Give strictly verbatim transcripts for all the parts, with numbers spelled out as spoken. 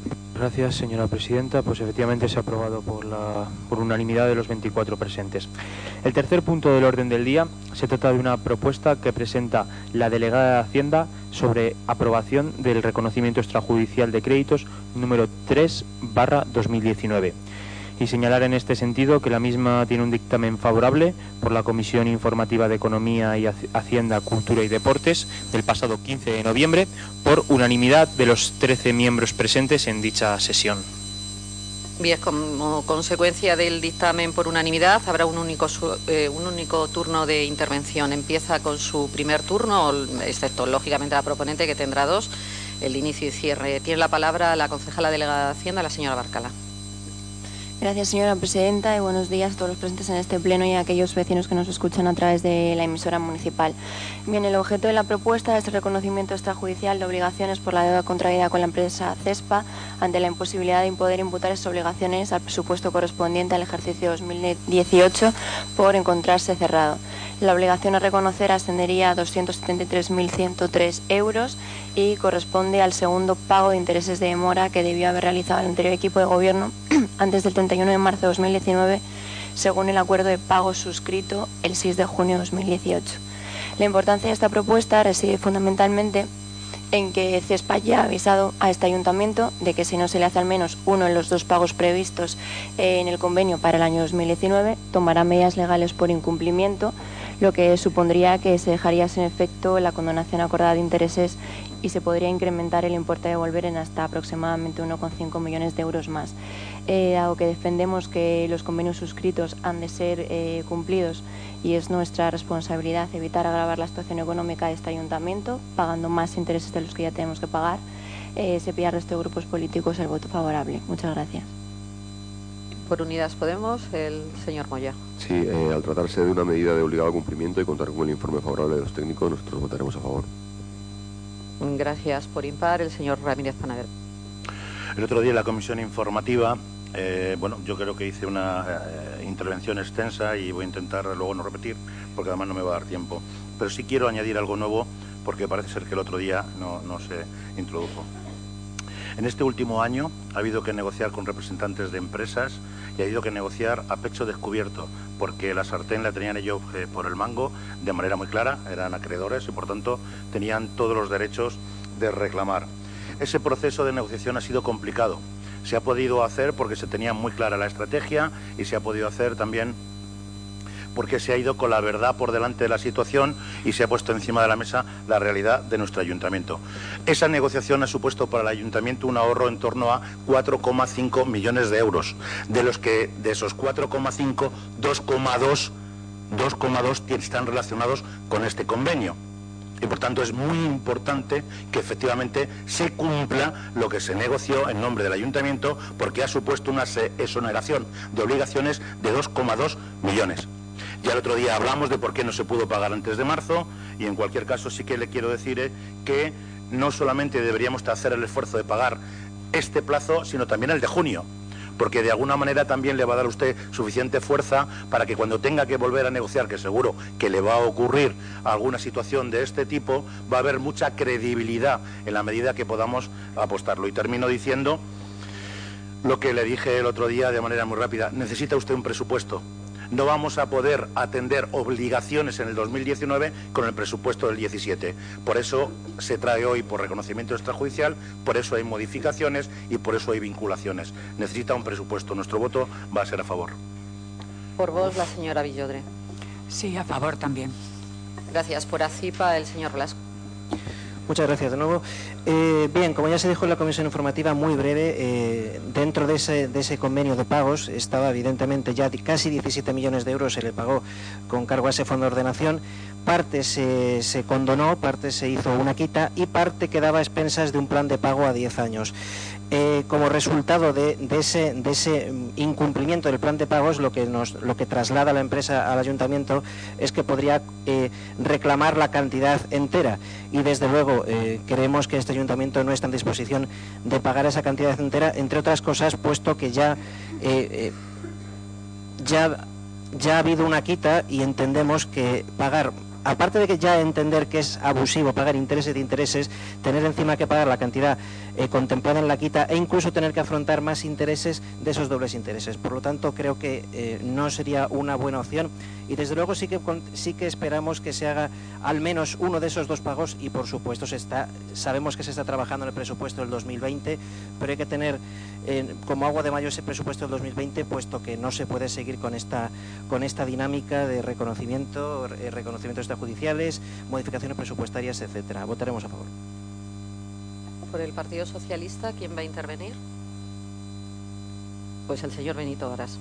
Gracias, señora presidenta. Pues efectivamente se ha aprobado por, la, por unanimidad de los veinticuatro presentes. El tercer punto del orden del día se trata de una propuesta que presenta la delegada de Hacienda sobre aprobación del reconocimiento extrajudicial de créditos número tres barra dos mil diecinueve. Y señalar en este sentido que la misma tiene un dictamen favorable por la Comisión Informativa de Economía y Hacienda, Cultura y Deportes del pasado quince de noviembre por unanimidad de los trece miembros presentes en dicha sesión. Bien, como consecuencia del dictamen por unanimidad habrá un único, eh, un único turno de intervención. Empieza con su primer turno, excepto lógicamente la proponente que tendrá dos, el inicio y cierre. Tiene la palabra la concejala delegada de Hacienda, la señora Barcala. Gracias, señora presidenta, y buenos días a todos los presentes en este pleno y a aquellos vecinos que nos escuchan a través de la emisora municipal. Bien, el objeto de la propuesta es el reconocimiento extrajudicial de obligaciones por la deuda contraída con la empresa CESPA ante la imposibilidad de poder imputar esas obligaciones al presupuesto correspondiente al ejercicio dos mil dieciocho por encontrarse cerrado. La obligación a reconocer ascendería a doscientos setenta y tres mil ciento tres euros y corresponde al segundo pago de intereses de demora que debió haber realizado el anterior equipo de gobierno antes del treinta y uno de marzo de dos mil diecinueve, según el acuerdo de pago suscrito el seis de junio de dos mil dieciocho. La importancia de esta propuesta reside fundamentalmente en que CESPA ya ha avisado a este ayuntamiento de que si no se le hace al menos uno de los dos pagos previstos en el convenio para el año dos mil diecinueve, tomará medidas legales por incumplimiento, lo que supondría que se dejaría sin efecto la condonación acordada de intereses y se podría incrementar el importe a devolver en hasta aproximadamente uno coma cinco millones de euros más. Eh, dado que defendemos que los convenios suscritos han de ser eh, cumplidos y es nuestra responsabilidad evitar agravar la situación económica de este ayuntamiento, pagando más intereses de los que ya tenemos que pagar, eh, se pide al resto de grupos políticos el voto favorable. Muchas gracias. Por Unidas Podemos, el señor Moya. Sí, eh, al tratarse de una medida de obligado cumplimiento y contar con el informe favorable de los técnicos, nosotros votaremos a favor. Gracias. Por impar, el señor Ramírez Panader. El otro día en la comisión informativa, eh, bueno, yo creo que hice una eh, intervención extensa y voy a intentar luego no repetir, porque además no me va a dar tiempo. Pero sí quiero añadir algo nuevo, porque parece ser que el otro día no, no se introdujo. En este último año ha habido que negociar con representantes de empresas y ha habido que negociar a pecho descubierto, porque la sartén la tenían ellos eh, por el mango de manera muy clara, eran acreedores y por tanto tenían todos los derechos de reclamar. Ese proceso de negociación ha sido complicado. Se ha podido hacer porque se tenía muy clara la estrategia y se ha podido hacer también porque se ha ido con la verdad por delante de la situación y se ha puesto encima de la mesa la realidad de nuestro ayuntamiento. Esa negociación ha supuesto para el ayuntamiento un ahorro en torno a cuatro coma cinco millones de euros, de los que de esos cuatro coma cinco, dos coma dos están relacionados con este convenio. Y por tanto es muy importante que efectivamente se cumpla lo que se negoció en nombre del ayuntamiento, porque ha supuesto una exoneración de obligaciones de dos coma dos millones. Ya el otro día hablamos de por qué no se pudo pagar antes de marzo y en cualquier caso sí que le quiero decir eh, que no solamente deberíamos hacer el esfuerzo de pagar este plazo, sino también el de junio, porque de alguna manera también le va a dar a usted suficiente fuerza para que cuando tenga que volver a negociar, que seguro que le va a ocurrir alguna situación de este tipo, va a haber mucha credibilidad en la medida que podamos apostarlo. Y termino diciendo lo que le dije el otro día de manera muy rápida: necesita usted un presupuesto. No vamos a poder atender obligaciones en el dos mil diecinueve con el presupuesto del diecisiete. Por eso se trae hoy por reconocimiento extrajudicial, por eso hay modificaciones y por eso hay vinculaciones. Necesita un presupuesto. Nuestro voto va a ser a favor. Por vos, la señora Villodre. Sí, a favor también. Gracias. Por ACIPA, el señor Blasco. Muchas gracias de nuevo. Eh, bien, como ya se dijo en la comisión informativa, muy breve, eh, dentro de ese, de ese convenio de pagos estaba evidentemente ya casi diecisiete millones de euros se le pagó con cargo a ese fondo de ordenación. Parte se, se condonó, parte se hizo una quita y parte quedaba a expensas de un plan de pago a diez años. Eh, como resultado de, de, ese, de ese incumplimiento del plan de pagos, lo que, nos, lo que traslada la empresa al ayuntamiento es que podría eh, reclamar la cantidad entera y desde luego eh, creemos que este ayuntamiento no está en disposición de pagar esa cantidad entera, entre otras cosas, puesto que ya, eh, eh, ya, ya ha habido una quita y entendemos que pagar aparte de que ya entender que es abusivo pagar intereses de intereses, tener encima que pagar la cantidad eh, contemplada en la quita e incluso tener que afrontar más intereses de esos dobles intereses. Por lo tanto, creo que eh, no sería una buena opción y desde luego sí que, sí que esperamos que se haga al menos uno de esos dos pagos y por supuesto se está, sabemos que se está trabajando en el presupuesto del dos mil veinte, pero hay que tener eh, como agua de mayo ese presupuesto del dos mil veinte, puesto que no se puede seguir con esta, con esta dinámica de reconocimiento, eh, reconocimientos extrajudiciales, modificaciones presupuestarias, etcétera. Votaremos a favor. Por el Partido Socialista, ¿quién va a intervenir? Pues el señor Benito Varas.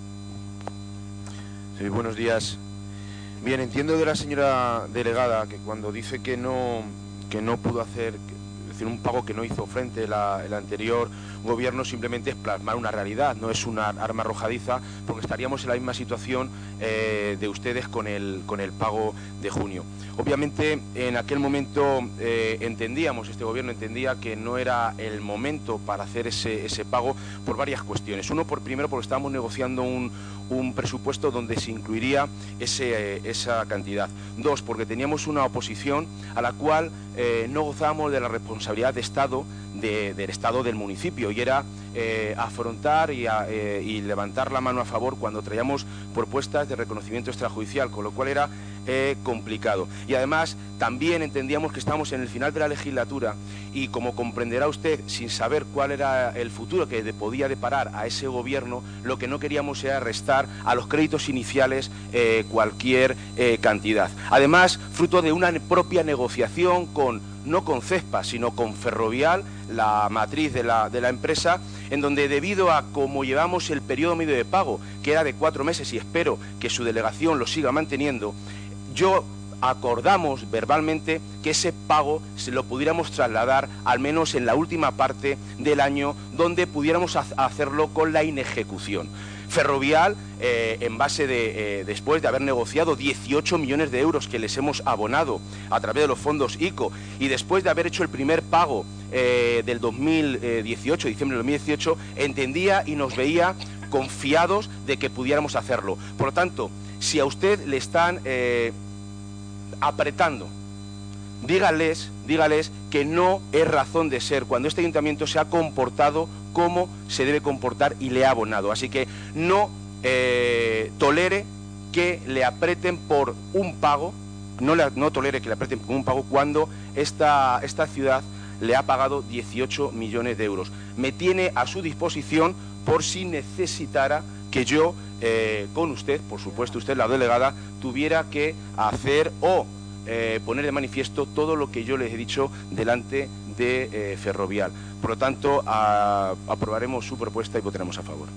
Sí, buenos días. Bien, entiendo de la señora delegada que cuando dice que no, que no pudo hacer, es decir, un pago que no hizo frente la, el anterior gobierno, simplemente es plasmar una realidad, no es una arma arrojadiza, porque estaríamos en la misma situación eh, de ustedes con el, con el pago de junio. Obviamente, en aquel momento eh, entendíamos, este gobierno entendía que no era el momento para hacer ese, ese pago por varias cuestiones. Uno, por primero, porque estábamos negociando un, un presupuesto donde se incluiría ese, eh, esa cantidad. Dos, porque teníamos una oposición a la cual eh, no gozábamos de la responsabilidad de Estado, de, del Estado del municipio, y era eh, afrontar y, a, eh, y levantar la mano a favor cuando traíamos propuestas de reconocimiento extrajudicial, con lo cual era eh, complicado. Y además también entendíamos que estábamos en el final de la legislatura y, como comprenderá usted, sin saber cuál era el futuro que de, podía deparar a ese gobierno, lo que no queríamos era restar a los créditos iniciales eh, cualquier eh, cantidad. Además, fruto de una propia negociación con, no con CESPA, sino con Ferrovial, la matriz de la, de la empresa, en donde, debido a cómo llevamos el periodo medio de pago, que era de cuatro meses, y espero que su delegación lo siga manteniendo, yo acordamos verbalmente que ese pago se lo pudiéramos trasladar al menos en la última parte del año, donde pudiéramos hacerlo con la inejecución. Ferrovial, eh, en base de, eh, después de haber negociado dieciocho millones de euros que les hemos abonado a través de los fondos ICO, y después de haber hecho el primer pago eh, del dos mil dieciocho, diciembre del dos mil dieciocho, entendía y nos veía confiados de que pudiéramos hacerlo. Por lo tanto, si a usted le están eh, apretando, dígales, dígales que no es razón de ser cuando este ayuntamiento se ha comportado como se debe comportar y le ha abonado. Así que no eh, tolere que le aprieten por un pago, no, le, no tolere que le aprieten por un pago cuando esta, esta ciudad le ha pagado dieciocho millones de euros. Me tiene a su disposición por si necesitara que yo, eh, con usted, por supuesto usted, la delegada, tuviera que hacer o eh, poner de manifiesto todo lo que yo les he dicho delante de eh, Ferrovial. Por lo tanto, a, aprobaremos su propuesta y votaremos a favor.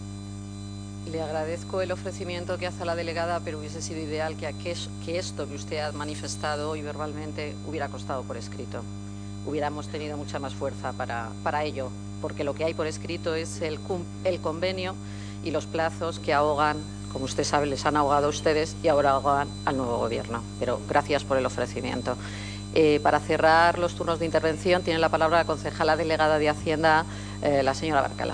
Le agradezco el ofrecimiento que hace la delegada, pero hubiese sido ideal que, aquel, que esto que usted ha manifestado hoy verbalmente hubiera constado por escrito. Hubiéramos tenido mucha más fuerza para, para ello, porque lo que hay por escrito es el, el convenio y los plazos que ahogan, como usted sabe, les han ahogado a ustedes y ahora ahogan al nuevo gobierno. Pero gracias por el ofrecimiento. Eh, para cerrar los turnos de intervención, tiene la palabra la concejala delegada de Hacienda, eh, la señora Barcala.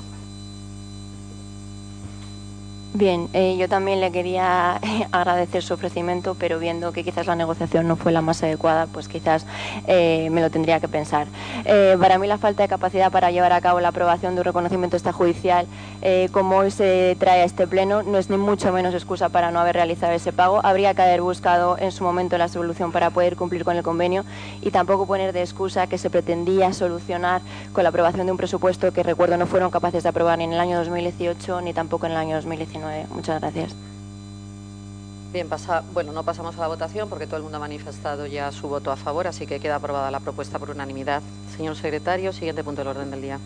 Bien, eh, yo también le quería eh, agradecer su ofrecimiento, pero viendo que quizás la negociación no fue la más adecuada, pues quizás eh, me lo tendría que pensar. Eh, para mí la falta de capacidad para llevar a cabo la aprobación de un reconocimiento extrajudicial, eh, como hoy se trae a este pleno, no es ni mucho menos excusa para no haber realizado ese pago. Habría que haber buscado en su momento la solución para poder cumplir con el convenio y tampoco poner de excusa que se pretendía solucionar con la aprobación de un presupuesto que, recuerdo, no fueron capaces de aprobar ni en el año dos mil dieciocho ni tampoco en el año dos mil diecinueve. Muchas gracias. Bien, pasa, bueno, no pasamos a la votación porque todo el mundo ha manifestado ya su voto a favor, así que queda aprobada la propuesta por unanimidad. Señor secretario, siguiente punto del orden del día.